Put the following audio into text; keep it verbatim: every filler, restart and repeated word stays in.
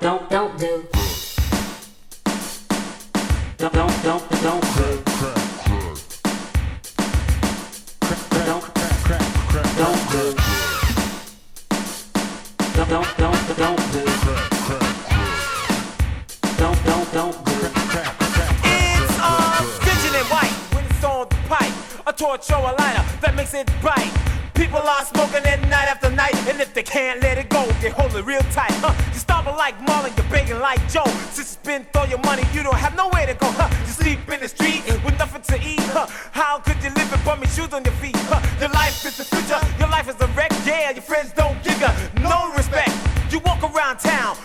don't, don't do. Don't, don't, don't, don't do. Don't, don't do. Don't, don't, don't, don't do. Don't, don't, don't do. It's all vision and white when it's on the pipe. A torch or a lighter that makes it bright. People are smoking it night after night, and if they can't let it go, they hold it real tight. Huh? You starving like Marlon, you're begging like Joe. Since you spent all your money, you don't have nowhere to go. Huh? You sleep in the street with nothing to eat. Huh? How could you live with bummy shoes on your feet? Huh? Your life is the future, your life is a wreck. Yeah, your friends don't give you no respect. You walk around town